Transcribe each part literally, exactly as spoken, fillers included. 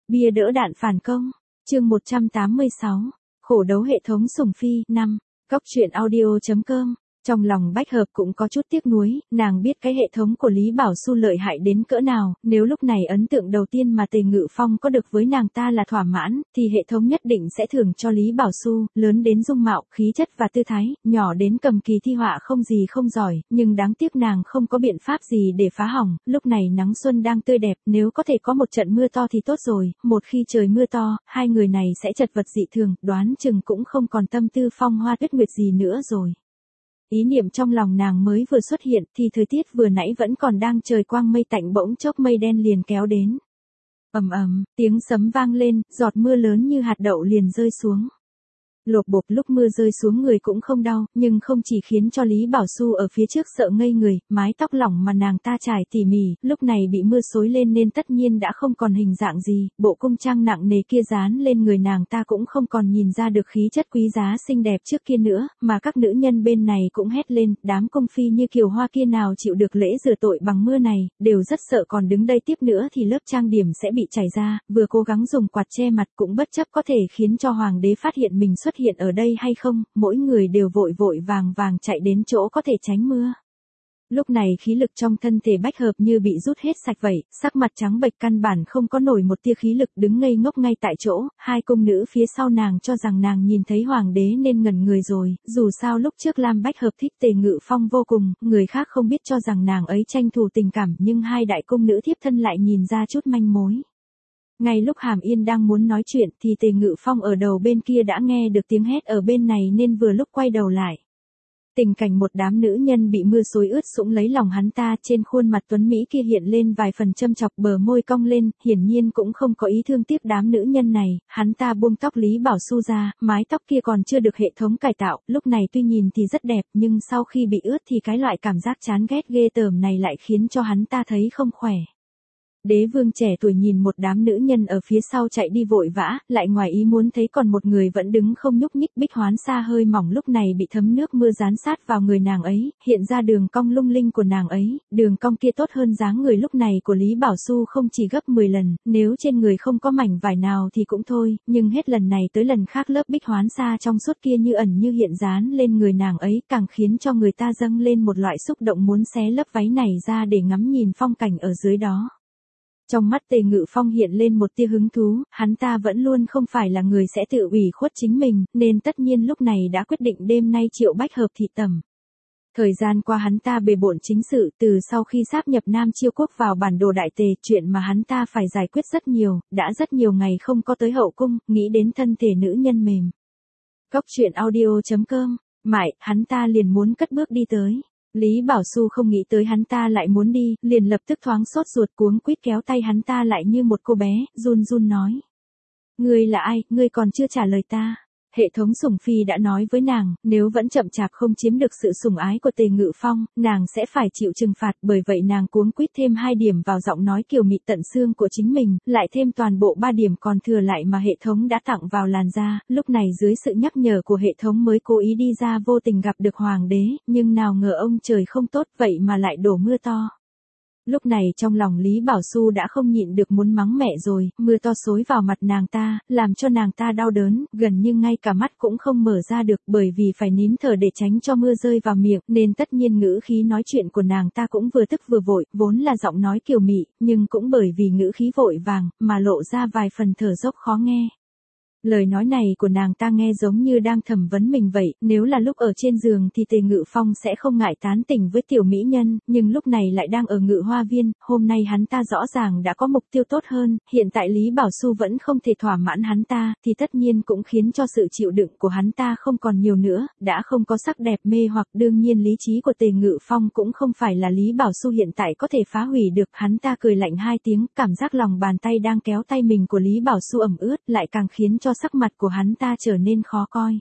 Bia đỡ đạn phản công. Chương một trăm tám mươi sáu. Khổ đấu hệ thống sủng phi. năm. Góc truyện audio chấm com. Trong lòng Bách Hợp cũng có chút tiếc nuối, nàng biết cái hệ thống của Lý Bảo Xu lợi hại đến cỡ nào, nếu lúc này ấn tượng đầu tiên mà Tề Ngự Phong có được với nàng ta là thỏa mãn, thì hệ thống nhất định sẽ thưởng cho Lý Bảo Xu, lớn đến dung mạo, khí chất và tư thái, nhỏ đến cầm kỳ thi họa không gì không giỏi, nhưng đáng tiếc nàng không có biện pháp gì để phá hỏng, lúc này nắng xuân đang tươi đẹp, nếu có thể có một trận mưa to thì tốt rồi, một khi trời mưa to, hai người này sẽ chật vật dị thường, đoán chừng cũng không còn tâm tư phong hoa tuyết nguyệt gì nữa rồi. Ý niệm trong lòng nàng mới vừa xuất hiện thì thời tiết vừa nãy vẫn còn đang trời quang mây tạnh bỗng chốc mây đen liền kéo đến. Ầm ầm, tiếng sấm vang lên, giọt mưa lớn như hạt đậu liền rơi xuống. Lộp bộp, lúc mưa rơi xuống người cũng không đau, nhưng không chỉ khiến cho Lý Bảo Xu ở phía trước sợ ngây người, mái tóc lỏng mà nàng ta trải tỉ mỉ, lúc này bị mưa xối lên nên tất nhiên đã không còn hình dạng gì, bộ cung trang nặng nề kia dán lên người nàng ta cũng không còn nhìn ra được khí chất quý giá xinh đẹp trước kia nữa, mà các nữ nhân bên này cũng hét lên, đám cung phi như Kiều Hoa kia nào chịu được lễ rửa tội bằng mưa này, đều rất sợ còn đứng đây tiếp nữa thì lớp trang điểm sẽ bị chảy ra, vừa cố gắng dùng quạt che mặt cũng bất chấp có thể khiến cho hoàng đế phát hiện mình xuất hiện ở đây hay không, mỗi người đều vội vội vàng vàng chạy đến chỗ có thể tránh mưa. Lúc này khí lực trong thân thể Bách Hợp như bị rút hết sạch vậy, sắc mặt trắng bệch căn bản không có nổi một tia khí lực, đứng ngây ngốc ngay tại chỗ, hai cung nữ phía sau nàng cho rằng nàng nhìn thấy hoàng đế nên ngẩn người rồi, dù sao lúc trước Lam Bách Hợp thích Tề Ngự Phong vô cùng, người khác không biết cho rằng nàng ấy tranh thủ tình cảm, nhưng hai đại cung nữ thiếp thân lại nhìn ra chút manh mối. Ngay lúc Hàm Yên đang muốn nói chuyện thì Tề Ngự Phong ở đầu bên kia đã nghe được tiếng hét ở bên này nên vừa lúc quay đầu lại. Tình cảnh một đám nữ nhân bị mưa xối ướt sũng lấy lòng hắn ta, trên khuôn mặt tuấn Mỹ kia hiện lên vài phần châm chọc, bờ môi cong lên, hiển nhiên cũng không có ý thương tiếc đám nữ nhân này, hắn ta buông tóc Lý Bảo Xu ra, mái tóc kia còn chưa được hệ thống cải tạo, lúc này tuy nhìn thì rất đẹp nhưng sau khi bị ướt thì cái loại cảm giác chán ghét ghê tởm này lại khiến cho hắn ta thấy không khỏe. Đế vương trẻ tuổi nhìn một đám nữ nhân ở phía sau chạy đi vội vã, lại ngoài ý muốn thấy còn một người vẫn đứng không nhúc nhích. Bích Hoán Sa hơi mỏng lúc này bị thấm nước mưa dán sát vào người nàng ấy, hiện ra đường cong lung linh của nàng ấy, đường cong kia tốt hơn dáng người lúc này của Lý Bảo Xu không chỉ gấp mười lần, nếu trên người không có mảnh vải nào thì cũng thôi, nhưng hết lần này tới lần khác lớp Bích Hoán Sa trong suốt kia như ẩn như hiện dán lên người nàng ấy, càng khiến cho người ta dâng lên một loại xúc động muốn xé lớp váy này ra để ngắm nhìn phong cảnh ở dưới đó. Trong mắt Tề Ngự Phong hiện lên một tia hứng thú, hắn ta vẫn luôn không phải là người sẽ tự ủy khuất chính mình, nên tất nhiên lúc này đã quyết định đêm nay triệu Bách Hợp thị tẩm. Thời gian qua hắn ta bề bộn chính sự, từ sau khi sáp nhập Nam Chiêu Quốc vào bản đồ đại tề, chuyện mà hắn ta phải giải quyết rất nhiều, đã rất nhiều ngày không có tới hậu cung, nghĩ đến thân thể nữ nhân mềm. Góc truyện audio chấm com, mãi, hắn ta liền muốn cất bước đi tới. Lý Bảo Xu không nghĩ tới hắn ta lại muốn đi, liền lập tức thoáng sốt ruột cuống quýt kéo tay hắn ta lại như một cô bé, run run nói. Ngươi là ai, ngươi còn chưa trả lời ta. Hệ thống sủng phi đã nói với nàng, nếu vẫn chậm chạp không chiếm được sự sủng ái của Tề Ngự Phong, nàng sẽ phải chịu trừng phạt, bởi vậy nàng cuống quýt thêm hai điểm vào giọng nói kiều mị tận xương của chính mình, lại thêm toàn bộ ba điểm còn thừa lại mà hệ thống đã tặng vào làn da, lúc này dưới sự nhắc nhở của hệ thống mới cố ý đi ra vô tình gặp được hoàng đế, nhưng nào ngờ ông trời không tốt vậy mà lại đổ mưa to. Lúc này trong lòng Lý Bảo Xu đã không nhịn được muốn mắng mẹ rồi, mưa to xối vào mặt nàng ta, làm cho nàng ta đau đớn, gần như ngay cả mắt cũng không mở ra được bởi vì phải nín thở để tránh cho mưa rơi vào miệng, nên tất nhiên ngữ khí nói chuyện của nàng ta cũng vừa tức vừa vội, vốn là giọng nói kiều mị, nhưng cũng bởi vì ngữ khí vội vàng, mà lộ ra vài phần thở dốc khó nghe. Lời nói này của nàng ta nghe giống như đang thẩm vấn mình vậy, nếu là lúc ở trên giường thì Tề Ngự Phong sẽ không ngại tán tỉnh với tiểu mỹ nhân, nhưng lúc này lại đang ở Ngự Hoa Viên, hôm nay hắn ta rõ ràng đã có mục tiêu tốt hơn, hiện tại Lý Bảo Xu vẫn không thể thỏa mãn hắn ta, thì tất nhiên cũng khiến cho sự chịu đựng của hắn ta không còn nhiều nữa, đã không có sắc đẹp mê hoặc, đương nhiên lý trí của Tề Ngự Phong cũng không phải là Lý Bảo Xu hiện tại có thể phá hủy được, hắn ta cười lạnh hai tiếng, cảm giác lòng bàn tay đang kéo tay mình của Lý Bảo Xu ẩm ướt, lại càng khiến cho sắc mặt của hắn ta trở nên khó coi.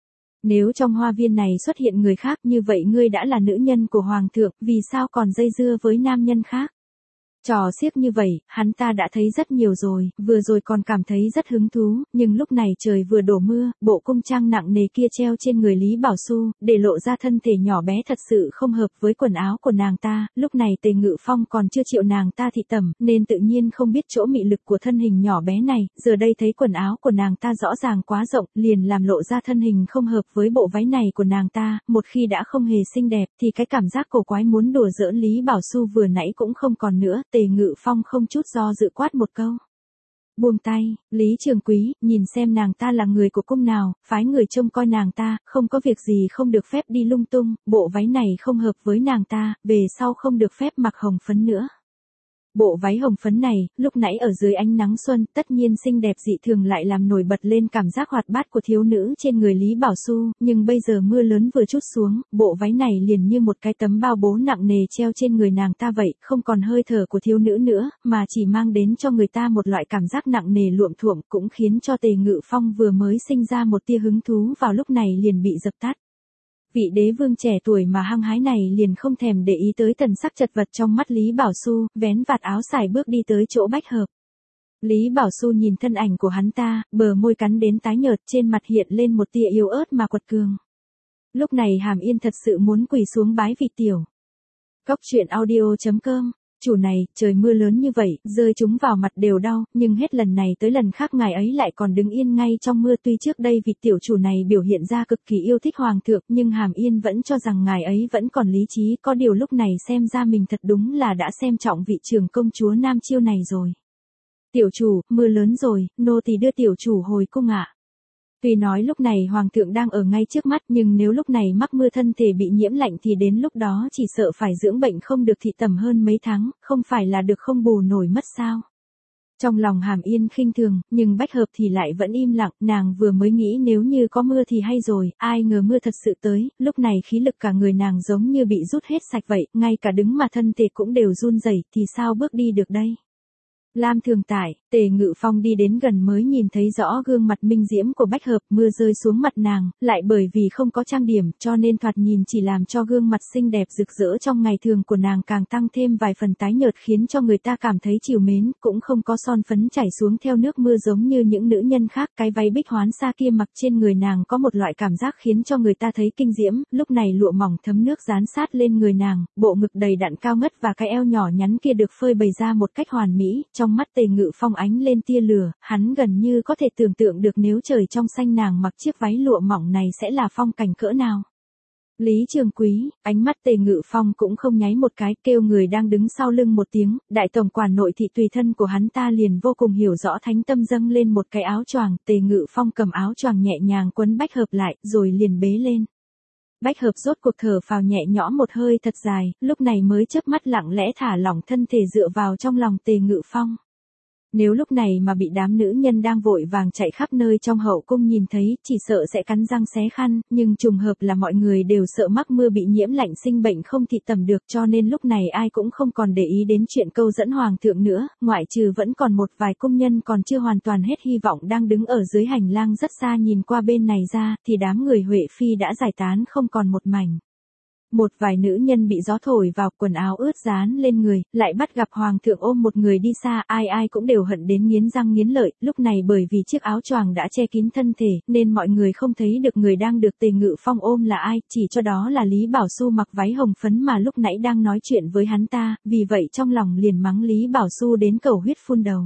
Nếu trong hoa viên này xuất hiện người khác như vậy ngươi đã là nữ nhân của hoàng thượng, vì sao còn dây dưa với nam nhân khác? Trò xiếc như vậy, hắn ta đã thấy rất nhiều rồi, vừa rồi còn cảm thấy rất hứng thú, nhưng lúc này trời vừa đổ mưa, bộ cung trang nặng nề kia treo trên người Lý Bảo Xu, để lộ ra thân thể nhỏ bé thật sự không hợp với quần áo của nàng ta, lúc này Tề Ngự Phong còn chưa chịu nàng ta thị tẩm, nên tự nhiên không biết chỗ mị lực của thân hình nhỏ bé này, giờ đây thấy quần áo của nàng ta rõ ràng quá rộng, liền làm lộ ra thân hình không hợp với bộ váy này của nàng ta, một khi đã không hề xinh đẹp, thì cái cảm giác cổ quái muốn đùa giỡn Lý Bảo Xu vừa nãy cũng không còn nữa, Tề Ngự Phong không chút do dự quát một câu. Buông tay, Lý Trường Quý, nhìn xem nàng ta là người của cung nào, phái người trông coi nàng ta, không có việc gì không được phép đi lung tung, bộ váy này không hợp với nàng ta, về sau không được phép mặc hồng phấn nữa. Bộ váy hồng phấn này, lúc nãy ở dưới ánh nắng xuân, tất nhiên xinh đẹp dị thường lại làm nổi bật lên cảm giác hoạt bát của thiếu nữ trên người Lý Bảo Xu, nhưng bây giờ mưa lớn vừa trút xuống, bộ váy này liền như một cái tấm bao bố nặng nề treo trên người nàng ta vậy, không còn hơi thở của thiếu nữ nữa, mà chỉ mang đến cho người ta một loại cảm giác nặng nề luộm thuộm, cũng khiến cho Tề Ngự Phong vừa mới sinh ra một tia hứng thú vào lúc này liền bị dập tắt. Vị đế vương trẻ tuổi mà hăng hái này liền không thèm để ý tới thần sắc chật vật trong mắt Lý Bảo Xu, vén vạt áo xài bước đi tới chỗ Bách Hợp. Lý Bảo Xu nhìn thân ảnh của hắn ta, bờ môi cắn đến tái nhợt, trên mặt hiện lên một tia yếu ớt mà quật cường. Lúc này Hàm Yên thật sự muốn quỳ xuống bái vị tiểu. Cốc truyện audio chấm com. Chủ này, trời mưa lớn như vậy, rơi chúng vào mặt đều đau, nhưng hết lần này tới lần khác ngài ấy lại còn đứng yên ngay trong mưa. Tuy trước đây vị tiểu chủ này biểu hiện ra cực kỳ yêu thích hoàng thượng, nhưng Hàm Yên vẫn cho rằng ngài ấy vẫn còn lý trí, có điều lúc này xem ra mình thật đúng là đã xem trọng vị trưởng công chúa Nam Chiêu này rồi. Tiểu chủ, mưa lớn rồi, nô tỳ đưa tiểu chủ hồi cung ạ. Tuy nói lúc này hoàng thượng đang ở ngay trước mắt, nhưng nếu lúc này mắc mưa thân thể bị nhiễm lạnh thì đến lúc đó chỉ sợ phải dưỡng bệnh không được thị tẩm hơn mấy tháng, không phải là được không bù nổi mất sao. Trong lòng Hàm Yên khinh thường, nhưng Bách Hợp thì lại vẫn im lặng, nàng vừa mới nghĩ nếu như có mưa thì hay rồi, ai ngờ mưa thật sự tới, lúc này khí lực cả người nàng giống như bị rút hết sạch vậy, ngay cả đứng mà thân thể cũng đều run rẩy, thì sao bước đi được đây. Lam Thường Tại, Tề Ngự Phong đi đến gần mới nhìn thấy rõ gương mặt minh diễm của Bách Hợp, mưa rơi xuống mặt nàng, lại bởi vì không có trang điểm, cho nên thoạt nhìn chỉ làm cho gương mặt xinh đẹp rực rỡ trong ngày thường của nàng càng tăng thêm vài phần tái nhợt, khiến cho người ta cảm thấy trìu mến, cũng không có son phấn chảy xuống theo nước mưa giống như những nữ nhân khác, cái váy bích hoán sa kia mặc trên người nàng có một loại cảm giác khiến cho người ta thấy kinh diễm, lúc này lụa mỏng thấm nước dán sát lên người nàng, bộ ngực đầy đặn cao ngất và cái eo nhỏ nhắn kia được phơi bày ra một cách hoàn mỹ, trong mắt Tề Ngự Phong ánh lên tia lửa, hắn gần như có thể tưởng tượng được nếu trời trong xanh nàng mặc chiếc váy lụa mỏng này sẽ là phong cảnh cỡ nào. Lý Trường Quý, ánh mắt Tề Ngự Phong cũng không nháy một cái, kêu người đang đứng sau lưng một tiếng, đại tổng quản nội thị tùy thân của hắn ta liền vô cùng hiểu rõ thánh tâm dâng lên một cái áo choàng, Tề Ngự Phong cầm áo choàng nhẹ nhàng quấn Bách Hợp lại, rồi liền bế lên. Bách Hợp rốt cuộc thở phào nhẹ nhõm một hơi thật dài, lúc này mới chớp mắt lặng lẽ thả lỏng thân thể dựa vào trong lòng Tề Ngự Phong. Nếu lúc này mà bị đám nữ nhân đang vội vàng chạy khắp nơi trong hậu cung nhìn thấy, chỉ sợ sẽ cắn răng xé khăn, nhưng trùng hợp là mọi người đều sợ mắc mưa bị nhiễm lạnh sinh bệnh không thị tẩm được, cho nên lúc này ai cũng không còn để ý đến chuyện câu dẫn hoàng thượng nữa, ngoại trừ vẫn còn một vài cung nhân còn chưa hoàn toàn hết hy vọng đang đứng ở dưới hành lang rất xa nhìn qua bên này ra, thì đám người Huệ Phi đã giải tán không còn một mảnh. Một vài nữ nhân bị gió thổi vào, quần áo ướt dán lên người, lại bắt gặp hoàng thượng ôm một người đi xa, ai ai cũng đều hận đến nghiến răng nghiến lợi, lúc này bởi vì chiếc áo choàng đã che kín thân thể, nên mọi người không thấy được người đang được Tề Ngự Phong ôm là ai, chỉ cho đó là Lý Bảo Xu mặc váy hồng phấn mà lúc nãy đang nói chuyện với hắn ta, vì vậy trong lòng liền mắng Lý Bảo Xu đến cầu huyết phun đầu.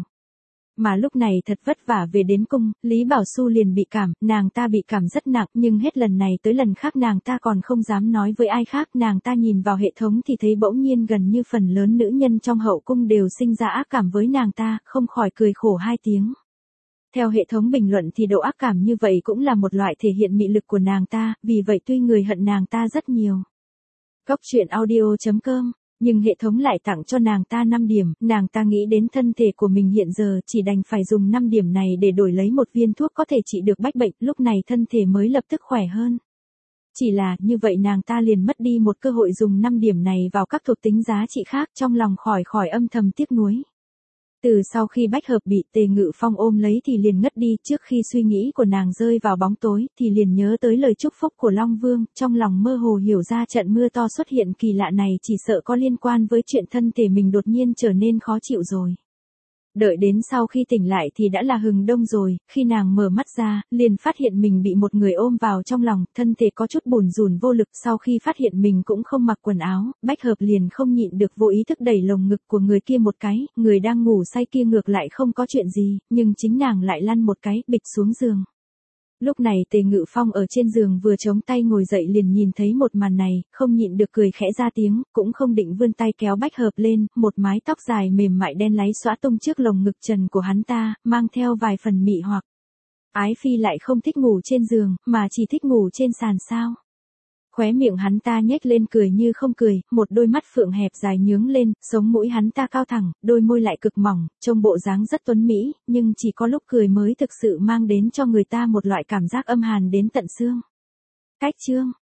Mà lúc này thật vất vả về đến cung, Lý Bảo Xu liền bị cảm, nàng ta bị cảm rất nặng, nhưng hết lần này tới lần khác nàng ta còn không dám nói với ai khác, nàng ta nhìn vào hệ thống thì thấy bỗng nhiên gần như phần lớn nữ nhân trong hậu cung đều sinh ra ác cảm với nàng ta, không khỏi cười khổ hai tiếng. Theo hệ thống bình luận thì độ ác cảm như vậy cũng là một loại thể hiện mị lực của nàng ta, vì vậy tuy người hận nàng ta rất nhiều. Cốc truyện audio chấm com. Nhưng hệ thống lại tặng cho nàng ta năm điểm, nàng ta nghĩ đến thân thể của mình hiện giờ chỉ đành phải dùng năm điểm này để đổi lấy một viên thuốc có thể trị được bách bệnh, lúc này thân thể mới lập tức khỏe hơn. Chỉ là, như vậy nàng ta liền mất đi một cơ hội dùng năm điểm này vào các thuộc tính giá trị khác, trong lòng khỏi khỏi âm thầm tiếc nuối. Từ sau khi Bách Hợp bị Tề Ngự Phong ôm lấy thì liền ngất đi, trước khi suy nghĩ của nàng rơi vào bóng tối thì liền nhớ tới lời chúc phúc của Long Vương, trong lòng mơ hồ hiểu ra trận mưa to xuất hiện kỳ lạ này chỉ sợ có liên quan với chuyện thân thể mình đột nhiên trở nên khó chịu rồi. Đợi đến sau khi tỉnh lại thì đã là hừng đông rồi, khi nàng mở mắt ra, liền phát hiện mình bị một người ôm vào trong lòng, thân thể có chút bủn rủn vô lực. Sau khi phát hiện mình cũng không mặc quần áo, Bách Hợp liền không nhịn được vô ý thức đẩy lồng ngực của người kia một cái, người đang ngủ say kia ngược lại không có chuyện gì, nhưng chính nàng lại lăn một cái, bịch xuống giường. Lúc này Tề Ngự Phong ở trên giường vừa chống tay ngồi dậy liền nhìn thấy một màn này, không nhịn được cười khẽ ra tiếng, cũng không định vươn tay kéo Bách Hợp lên, một mái tóc dài mềm mại đen láy xõa tung trước lồng ngực trần của hắn ta, mang theo vài phần mị hoặc. Ái Phi lại không thích ngủ trên giường, mà chỉ thích ngủ trên sàn sao. Khóe miệng hắn ta nhếch lên cười như không cười, một đôi mắt phượng hẹp dài nhướng lên, sống mũi hắn ta cao thẳng, đôi môi lại cực mỏng, trông bộ dáng rất tuấn mỹ, nhưng chỉ có lúc cười mới thực sự mang đến cho người ta một loại cảm giác âm hàn đến tận xương. Cách chương